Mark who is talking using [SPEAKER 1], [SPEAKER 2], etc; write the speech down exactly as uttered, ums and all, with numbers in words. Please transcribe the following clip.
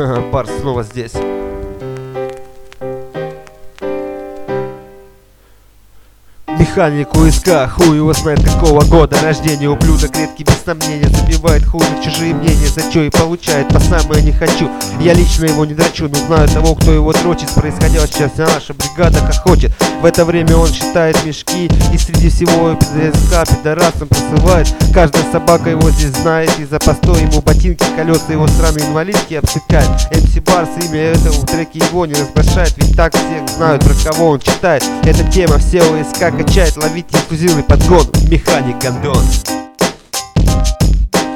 [SPEAKER 1] Барс снова здесь. Механик у СК, хуй его знает какого года рождения. Ублюдок редкий без сомнения, забивает хуй на чужие мнения. За чё и получает по самое не хочу. Я лично его не дрочу, но знаю того, кто его дрочит. Происходящее сейчас вся наша бригада хохочет. В это время он считает мешки, и среди всего СК пидорасом посылает. Каждая собака его здесь знает, и за постой ему ботинки, колеса его сраные инвалидки обсыкают. эм си Барс, имя этого в треке его не разглашает, ведь так всех знают, про кого он читает. Эта тема все у СК качает, ловить инфузивный подгон. Механик Гондон.